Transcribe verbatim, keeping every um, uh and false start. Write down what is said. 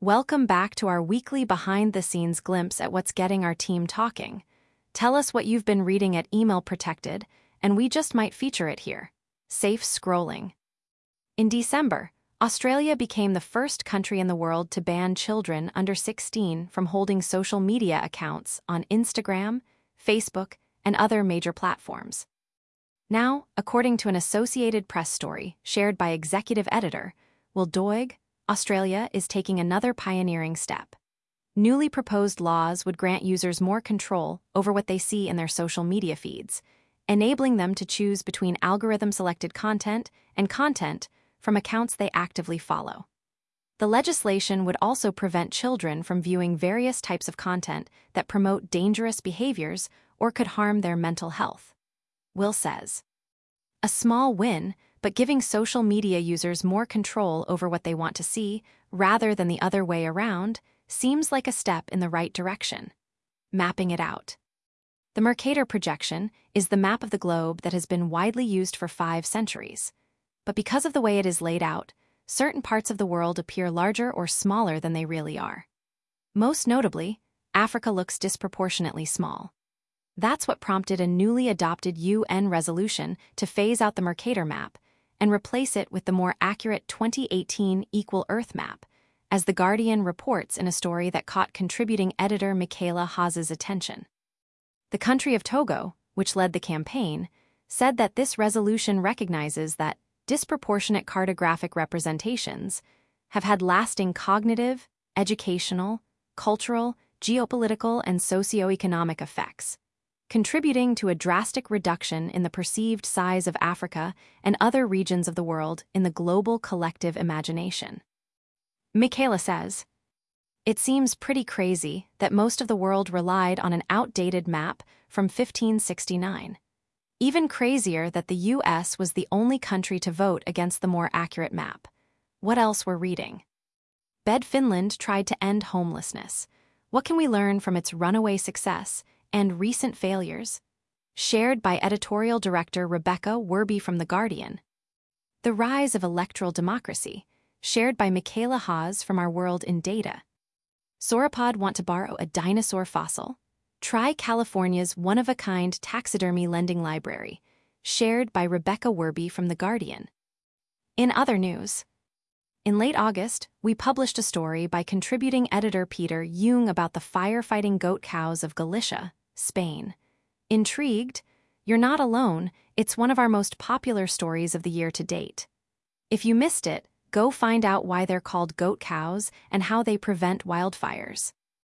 Welcome back to our weekly behind-the-scenes glimpse at what's getting our team talking. Tell us what you've been reading at Email Protected, and we just might feature it here. Safe scrolling. In December, Australia became the first country in the world to ban children under sixteen from holding social media accounts on Instagram, Facebook, and other major platforms. Now, according to an Associated Press story shared by executive editor Will Doig, Australia is taking another pioneering step. Newly proposed laws would grant users more control over what they see in their social media feeds, enabling them to choose between algorithm-selected content and content from accounts they actively follow. The legislation would also prevent children from viewing various types of content that promote dangerous behaviors or could harm their mental health. Will says, "A small win, but giving social media users more control over what they want to see, rather than the other way around, seems like a step in the right direction." Mapping it out. The Mercator projection is the map of the globe that has been widely used for five centuries. But because of the way it is laid out, certain parts of the world appear larger or smaller than they really are. Most notably, Africa looks disproportionately small. That's what prompted a newly adopted U N resolution to phase out the Mercator map and replace it with the more accurate twenty eighteen Equal Earth map, as The Guardian reports in a story that caught contributing editor Michaela Haas's attention. The country of Togo, which led the campaign, said that this resolution recognizes that disproportionate cartographic representations have had lasting cognitive, educational, cultural, geopolitical, and socioeconomic effects, contributing to a drastic reduction in the perceived size of Africa and other regions of the world in the global collective imagination. Michaela says, "It seems pretty crazy that most of the world relied on an outdated map from fifteen sixty-nine. Even crazier that the U S was the only country to vote against the more accurate map. What else we're reading? Bed Finland tried to end homelessness. What can we learn from its runaway success and recent failures?" Shared by editorial director Rebecca Werby from The Guardian. The rise of electoral democracy, shared by Michaela Haas from Our World in Data. Sauropod want to borrow a dinosaur fossil? Try California's one-of-a-kind taxidermy lending library, shared by Rebecca Werby from The Guardian. In other news, in late August, we published a story by contributing editor Peter Jung about the firefighting goat cows of Galicia, Spain. Intrigued? You're not alone, it's one of our most popular stories of the year to date. If you missed it, go find out why they're called goat cows and how they prevent wildfires.